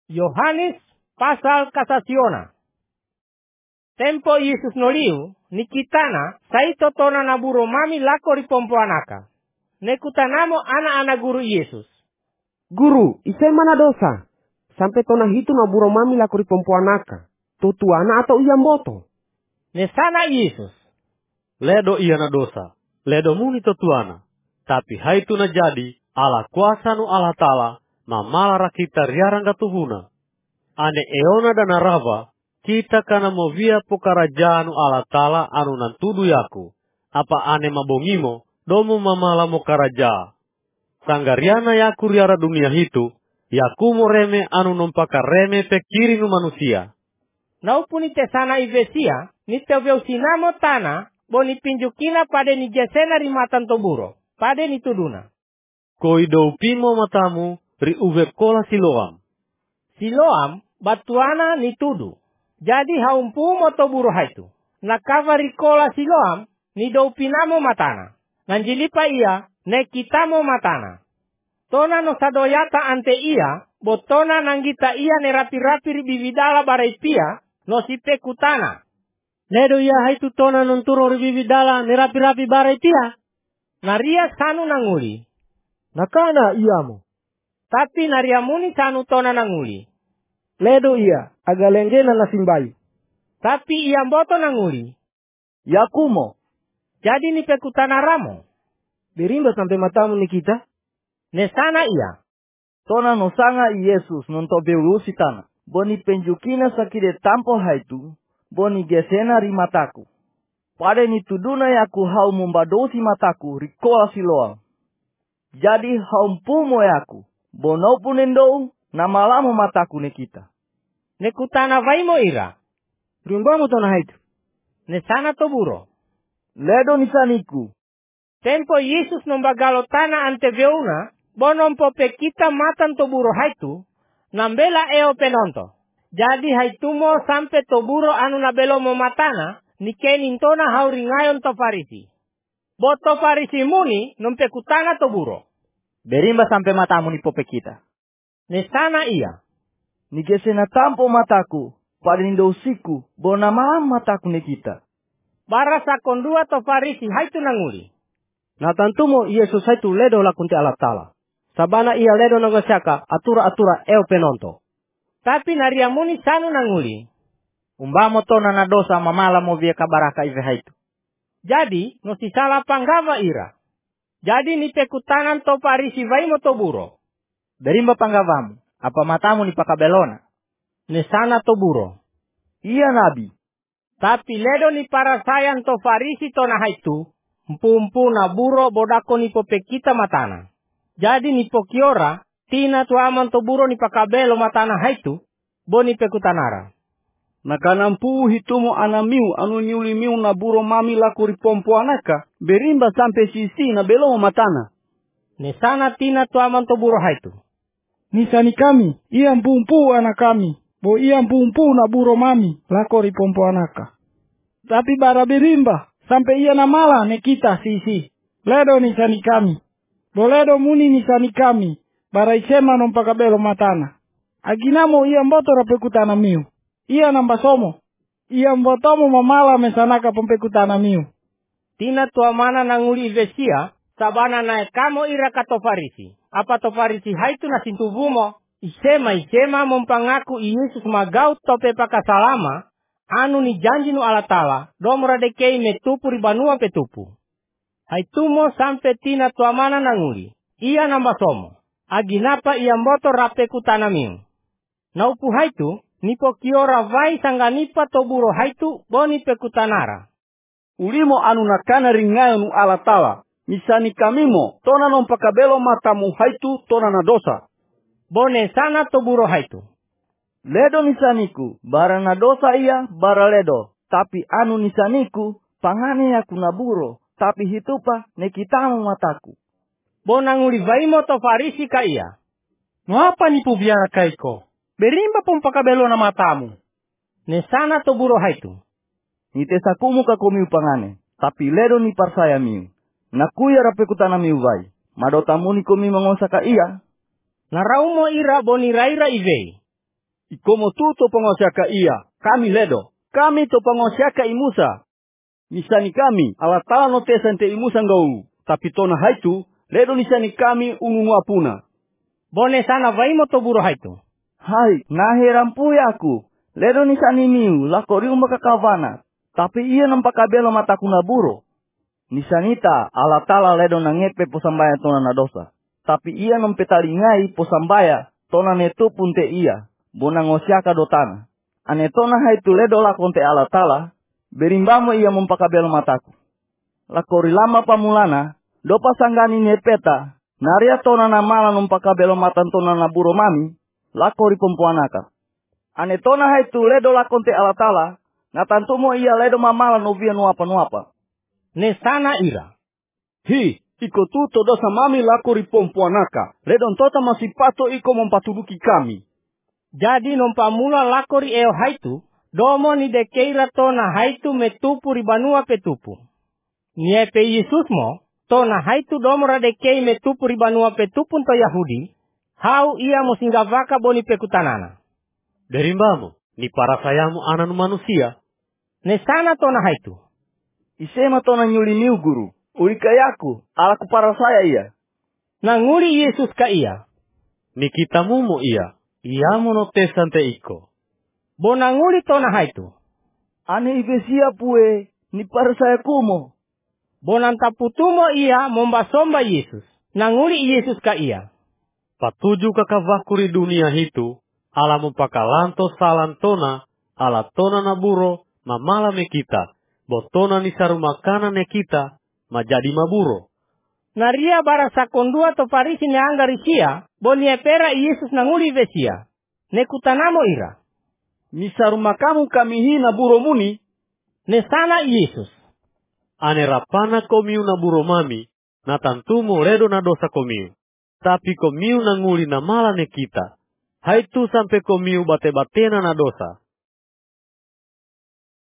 Yohanes pasal kasasiona. Tempo Yesus noliu nikitana saito tona naburo mami lako ripompoanaka. Nekutanamo anak-anak guru Yesus. Guru, isai mana dosa? Sampai tona hitu naburo mami lako ripompoanaka. Tutuana atau iyamboto? Nesana Yesus. Ledo iya na dosa. Ledo muni tutuana. Tapi haitu na jadi ala kuasa nu Allah Ta'ala mamalara kita riarang katuhuna. Ane eona dan arava kita kana movia po karajaan nu Allah Ta'ala anu nantudu yaku. Apa ane mabongimo domo mamala mo karaja. Sanggariana yaku riara dunia hitu. Yaku mo reme anu nompaka reme pekiri nu manusia. Naupuni tesana ivesia niteveu sinamo tana boni pinjukina pada ni jesena rimatan toburo. Pada ni tuduna. Koi doupimo matamu ri uve kola Siloam. Siloam batuana ni tudu. Jadi haumpu motoburo haitu. Nakava rikola Siloam ni doupinamo matana. Nanjilipa ia nekitamo matana. Tona no sadoyata ante ia botona nanggita ia ne rapi-rapi ribibidala baraipia no sipe kutana. Ledo ia haitu tona nonturo ribibidala ne rapi-rapi baraipia. Naria sanu nanguli. Nakana iyamo. Tapi nariamuni sanu tona nanguli. Ledo iya, agalengena na simbayu. Tapi iyamboto nanguli. Yakumo. Jadi ni pekutana ramo. Birimba sampai matamu ni kita. Nesana iya. Tona no sanga Yesus nontobeu sitana. Boni penjukina sakide tampo haitu. Boni gesena rimataku. Pada ni tuduna yaku hau membadosi mataku rikola Siloam. Jadi haumpumo yaku. Bono punendo namalamo mataku ne kita. Nekutana vaimo ira. Rimbamo tona haitu. Nesana toburo. Ledo nisaniku. Tempo Yesus nombagalo tana ante veuna. Bonompo pekita matan toburo haitu. Nambela eo penonto. Jadi haitumo sampai toburo anu nabelo mo matana. Nikenin tona hauringayon to Farisi. Boto Farisi muni nompekutana toburo. Berimba sampai matamu ni pope kita. Nesana iya. Nigesena tampo mataku. Pada nindousiku. Bona malam mataku ne kita. Barasa kondua to Farisi haitu nanguli. Na tantumo Yesus haitu ledo lakunti Allah Ta'ala. Sabana ia ledo nagosaka atura-atura eo penonto. Tapi nariamuni sanu nanguli. Umbamo tona na dosa mamala mo via kabaraka ive haitu. Jadi, no si salah panggava ira. Jadi ni pekutanan to Farisi vaimo toburo. Berimba panggavamu. Apa matamu ni pakabelona? Nesana toburo. Iya nabi. Tapi ledo ni parasayan to Farisi to na haitu. Mpu na buro bodako ni popekita matana. Jadi ni pokiora. Tina tuaman to buro ni pakabelo matana haitu. Boni pekutanara. Nakanampu hitumo anamiu anu nyulimiu na buro mami laku ripompo anaka. Berimba sampai sisi na belo matana. Nesana tina tuaman to buro haitu. Nisani kami, iya mpumpu anak kami. Bo iya mpumpu na buro mami lako ripompo anaka. Tapi bara berimba sampai iya na mala ne kita sisi. Ledo nisani kami. Bo ledo muni nisani kami. Bara isema nompakabelo matana. Aginamo iya mboto rapekutana miu. Iya namba somo. Iya mbotomo mamala mesanaka pompekutana miu. Tina tuamana nanguli ivesia. Sabana nae kamo ira kato Farisi. Apa to Farisi haitu na sintuvumo. Isema mempangaku Yesus magau tope pakasalama. Anu ni janji nu Allah Ta'ala. Domra dekei metupu ribanua petupu. Haitumo sampe tina tuamana nanguli. Iya namba somo. Aginapa iya mboto rapekutana miu. Naupu haitu. Nipo kiora vai sanganipa toburo haitu boni pekutanara. Ulimo anu nakana ringayo nu Allah Ta'ala. Misani kamimo tona nompakabelo matamu haitu tona na dosa. Bone sana toburo haitu. Ledo nisaniku. Bara na dosa iya bara ledo. Tapi anu nisaniku. Pangane yaku naburo. Tapi hitupa nekitamu mataku. Bonanguli vaimo to Farisi ka iya. Ngapa nipu biara kaiko? Berimba pompakabelo na matamu. Nesana toburo haitu. Nitesakumu kakomiu pangane. Tapi ledo ni parsaya miu. Nakuya rapekutana miu vai. Madotamu ni komi mangosaka iya. Naraumo ira boni raira ivei. Ikomo tu to pengosyaka iya, kami ledo. Kami to pengosyaka imusa. Nisani kami, ala tala no tesan te imusa ngau. Tapi tona haitu, ledo nisani kami ungu apuna. Bone sana vaimo to buro haitu. Hai, nahe rampu aku. Ledo nisani miu, lako riu makakavana. Tapi iya nampak kabelo mataku na buro. Nisanita, ala tala ledo nangepe posambaya tona na dosa. Tapi iya nampetalingai posambaya tona netu punte iya. Bona ngosyaka dotana. Ane tona haitu ledo lakonte ala tala. Berimbamo iya mampakabelo mataku. Lakori lama pamulana. Dopa sanggani nepeta. Naria tona na mala numpakabelo matan tona na buro mami. Lakori pompuanaka. Ane tona haitu ledo lakonte ala tala. Ngatantumo iya ledo mamala novia nuapa-nuapa. Ne sana ira. Hi, iko tuto dosa mami lakori pompuanaka. Ledo tota masipato iko mampatuduki kami. Jadi nompamula lakori eo haitu. Domo ni dekeira tona haitu metupu ribanua petupu. Niepe Yesus mo. Tona haitu domo radekei metupu ribanua petupu to Yahudi. Hau ia musinggavaka boni pekutanana. Berimbamo, ni para sayamu ananu manusia. Ne sana tona haitu. Isema tona nyulimiu guru. Urikayaku, alaku para saya iya. Nanguri Yesus ka iya. Ni kita mumo iya. Iamu no tesan te iko. Bonanguri tona haitu. Ane ibesia pue, ni para saya kumo. Bonantaputumo iya mombasomba Yesus. Nanguri Yesus ka iya. Patuju kakavakuri dunia hitu. Ala mempakalanto salantona. Ala tona na buro. Mamala me kita. Botona ni sarumakana ne kita. Majadi maburo. Naria barasa kondua to parisi ne angarisia. Bonie pera Yesus nanguri vesia. Nekutanamo ira. Ni sarumakamu kami hina buro muni. Ne sana Yesus. Ane rapana komiu na buro mami. Na tantumo redo na dosa komiu. Tapi komiu nanguli na mala ne kita. Haitu sampai komiu bate-batena na dosa.